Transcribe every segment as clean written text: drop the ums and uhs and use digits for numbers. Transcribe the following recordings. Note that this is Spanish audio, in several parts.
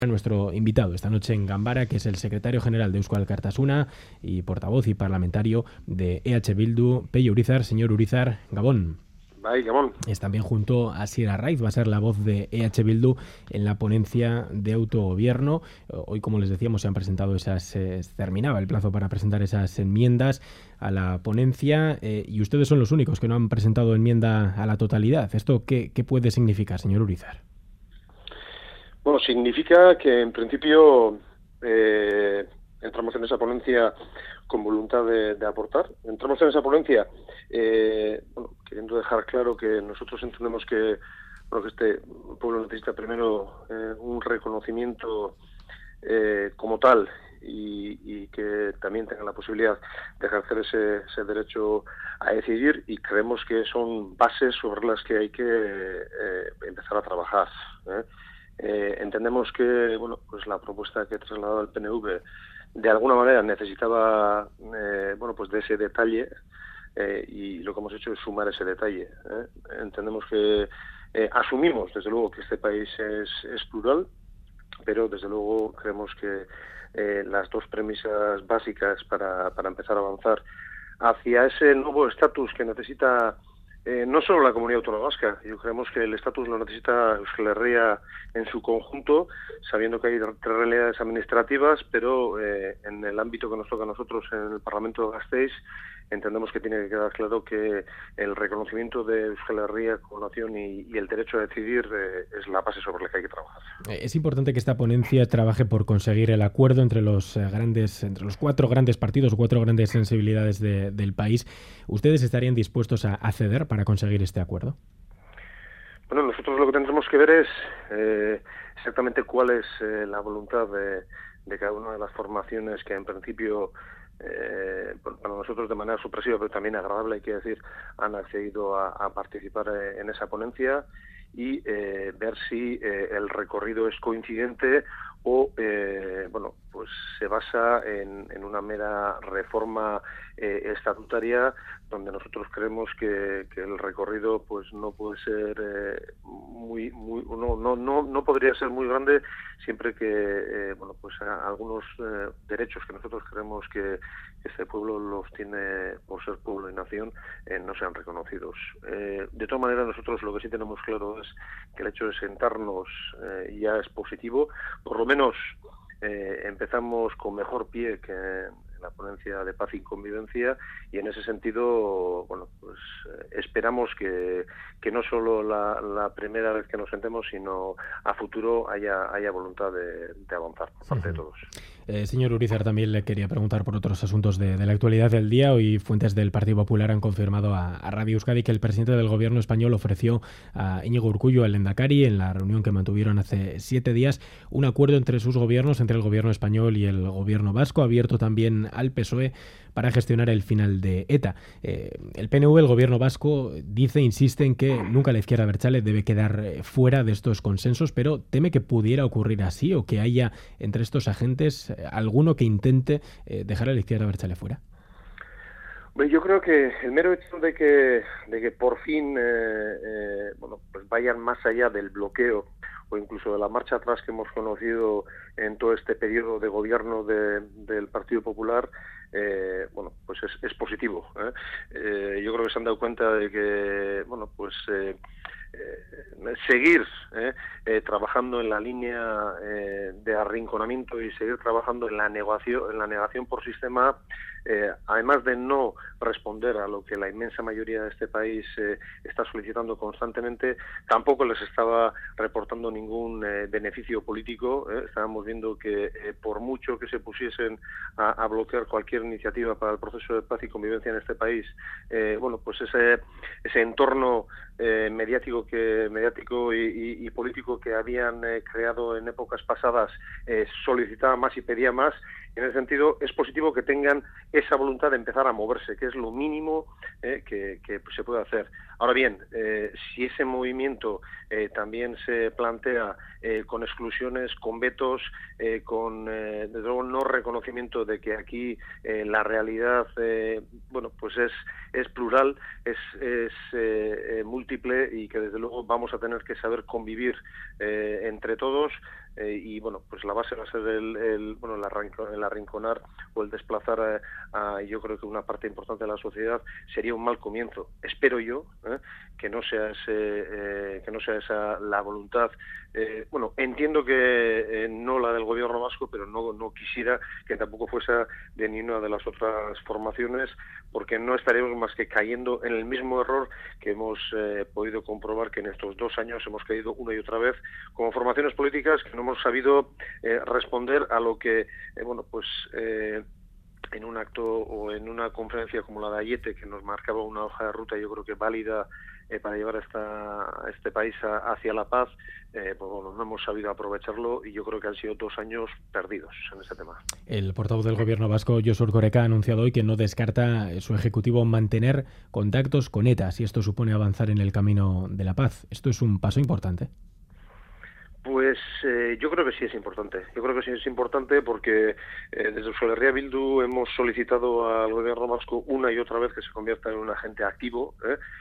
Nuestro invitado esta noche en Ganbara, que es el secretario general de Euskal Alkartasuna y portavoz y parlamentario de EH Bildu, Pello Urizar. Señor Urizar, Gabón. Bye, Gabón. Es también junto a Asier Arraiz, va a ser la voz de EH Bildu en la ponencia de autogobierno. Hoy, como les decíamos, se han presentado terminaba el plazo para presentar esas enmiendas a la ponencia y ustedes son los únicos que no han presentado enmienda a la totalidad. ¿Esto qué puede significar, señor Urizar? Bueno, significa que en principio entramos en esa ponencia con voluntad de aportar. Entramos en esa ponencia queriendo dejar claro que nosotros entendemos que este pueblo necesita primero un reconocimiento como tal y que también tenga la posibilidad de ejercer ese derecho a decidir, y creemos que son bases sobre las que hay que empezar a trabajar. Entendemos que pues la propuesta que ha trasladado el PNV de alguna manera necesitaba de ese detalle, y lo que hemos hecho es sumar ese detalle. Entendemos que asumimos desde luego que este país es plural, pero desde luego creemos que las dos premisas básicas para empezar a avanzar hacia ese nuevo estatus que necesita no solo la comunidad autónoma vasca. Yo creemos que el estatus lo necesita Euskal Herria en su conjunto, sabiendo que hay tres realidades administrativas, pero en el ámbito que nos toca a nosotros en el Parlamento de Gasteiz, entendemos que tiene que quedar claro que el reconocimiento de Euskal Herria como nación y el derecho a decidir es la base sobre la que hay que trabajar. Es importante que esta ponencia trabaje por conseguir el acuerdo entre los cuatro grandes partidos o cuatro grandes sensibilidades del país. ¿Ustedes estarían dispuestos a ceder para conseguir este acuerdo? Bueno, nosotros lo que tendremos que ver es exactamente cuál es la voluntad de cada una de las formaciones que en principio para nosotros de manera supresiva, pero también agradable, hay que decir, han accedido a participar en esa ponencia, y ver si el recorrido es coincidente o pues se basa en una mera reforma estatutaria, donde nosotros creemos que el recorrido pues no puede ser no podría ser muy grande, siempre que algunos derechos que nosotros creemos que este pueblo los tiene por ser pueblo y nación no sean reconocidos. De todas maneras, nosotros lo que sí tenemos claro es que el hecho de sentarnos ya es positivo. Por lo menos empezamos con mejor pie que en la ponencia de paz y convivencia, y en ese sentido esperamos que no solo la primera vez que nos sentemos, sino a futuro haya voluntad de avanzar por parte de todos. Señor Urizar, también le quería preguntar por otros asuntos de la actualidad del día. Hoy fuentes del Partido Popular han confirmado a Radio Euskadi que el presidente del gobierno español ofreció a Iñigo Urkullu, al Lehendakari, en la reunión que mantuvieron hace 7 días, un acuerdo entre sus gobiernos, entre el gobierno español y el gobierno vasco, abierto también al PSOE, para gestionar el final de ETA. El PNV, el gobierno vasco, insiste en que nunca la izquierda abertzale debe quedar fuera de estos consensos, pero teme que pudiera ocurrir así, o que haya entre estos agentes alguno que intente dejar a la izquierda abertzale fuera. Yo creo que el mero hecho de que por fin pues vayan más allá del bloqueo o incluso de la marcha atrás que hemos conocido en todo este periodo de gobierno del Partido Popular, pues es positivo. Yo creo que se han dado cuenta de que seguir trabajando en la línea de arrinconamiento y seguir trabajando en la negación por sistema, además de no responder a lo que la inmensa mayoría de este país está solicitando constantemente, tampoco les estaba reportando ningún beneficio político. Estábamos viendo que por mucho que se pusiesen a bloquear cualquier iniciativa para el proceso de paz y convivencia en este país, ese entorno mediático y político que habían creado en épocas pasadas solicitaba más y pedía más. En ese sentido, es positivo que tengan esa voluntad de empezar a moverse, que es lo mínimo que se puede hacer. Ahora bien, si ese movimiento también se plantea con exclusiones, con vetos, con desde luego no reconocimiento de que aquí la realidad es plural, es múltiple, y que desde luego vamos a tener que saber convivir entre todos, y bueno, pues la base va a ser el arrinconar o el desplazar a yo creo que una parte importante de la sociedad, sería un mal comienzo. Espero yo que no sea esa la voluntad. Bueno, entiendo que no la del gobierno vasco, pero no quisiera que tampoco fuese de ni una de las otras formaciones, porque no estaríamos más que cayendo en el mismo error que hemos podido comprobar que en estos 2 años hemos caído una y otra vez como formaciones políticas, que no hemos sabido responder a lo que en un acto o en una conferencia como la de Ayete, que nos marcaba una hoja de ruta, yo creo que válida para llevar a este país hacia la paz, no hemos sabido aprovecharlo, y yo creo que han sido 2 años perdidos en ese tema. El portavoz del gobierno vasco, Josu Erkoreka, ha anunciado hoy que no descarta su ejecutivo mantener contactos con ETA si esto supone avanzar en el camino de la paz. ¿Esto es un paso importante? Pues yo creo que sí es importante. Yo creo que sí es importante porque desde Euskal Herria Bildu hemos solicitado al gobierno vasco una y otra vez que se convierta en un agente activo.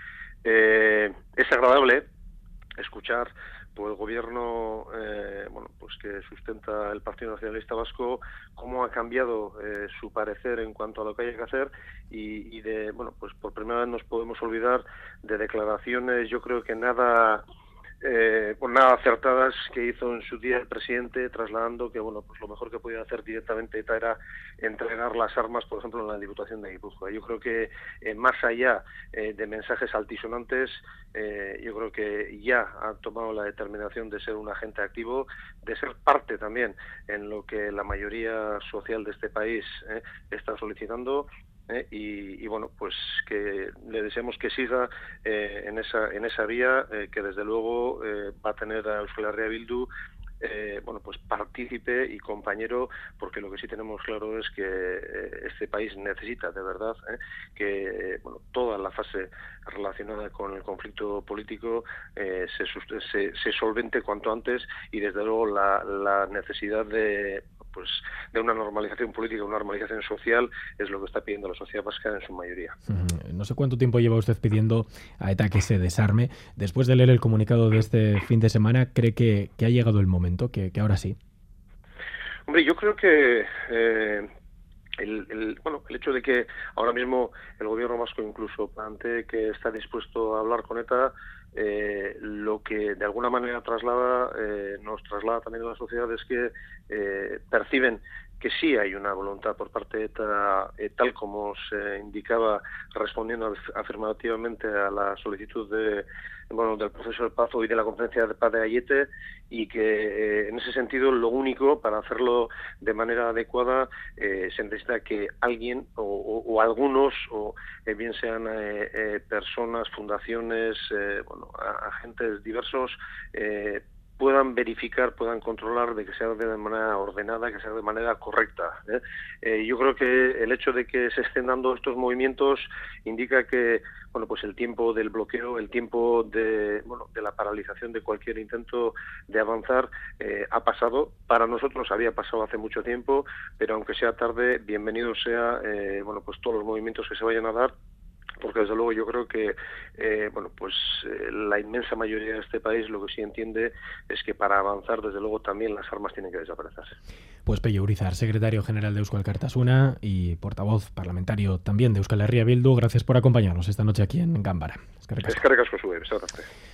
Es agradable escuchar por el gobierno que sustenta el Partido Nacionalista Vasco cómo ha cambiado su parecer en cuanto a lo que hay que hacer, y por primera vez nos podemos olvidar de declaraciones, yo creo que nada acertadas, que hizo en su día el presidente, trasladando que lo mejor que podía hacer directamente ETA era entregar las armas, por ejemplo, en la Diputación de Guipúzcoa. Yo creo que más allá de mensajes altisonantes, yo creo que ya ha tomado la determinación de ser un agente activo, de ser parte también en lo que la mayoría social de este país está solicitando. Y que le deseamos que siga en esa vía, que desde luego va a tener a Euskal Herria Bildu partícipe y compañero, porque lo que sí tenemos claro es que este país necesita de verdad que toda la fase relacionada con el conflicto político se solvente cuanto antes, y desde luego la necesidad de una normalización política, una normalización social, es lo que está pidiendo la sociedad vasca en su mayoría. No sé cuánto tiempo lleva usted pidiendo a ETA que se desarme. Después de leer el comunicado de este fin de semana, ¿cree que ha llegado el momento, que ahora sí? Hombre, yo creo que el hecho de que ahora mismo el gobierno vasco incluso plantee que está dispuesto a hablar con ETA, lo que de alguna manera nos traslada también a la sociedad es que perciben que sí hay una voluntad por parte de ETA, tal como se indicaba respondiendo afirmativamente a la solicitud del proceso de paz y de la conferencia de paz de Ayete, y que en ese sentido lo único, para hacerlo de manera adecuada, se necesita que alguien o algunos, bien sean personas, fundaciones, agentes diversos, puedan verificar, puedan controlar de que sea de manera ordenada, que sea de manera correcta. Yo creo que el hecho de que se estén dando estos movimientos indica que el tiempo del bloqueo, el tiempo de la paralización de cualquier intento de avanzar ha pasado. Para nosotros había pasado hace mucho tiempo, pero aunque sea tarde, bienvenido sea todos los movimientos que se vayan a dar, porque desde luego yo creo que la inmensa mayoría de este país lo que sí entiende es que para avanzar, desde luego, también las armas tienen que desaparecer. Pues Pello Urizar, secretario general de Eusko Alkartasuna y portavoz parlamentario también de Euskal Herria Bildu, gracias por acompañarnos esta noche aquí en Ganbara. Eskerrik asko zuei, beste bat arte.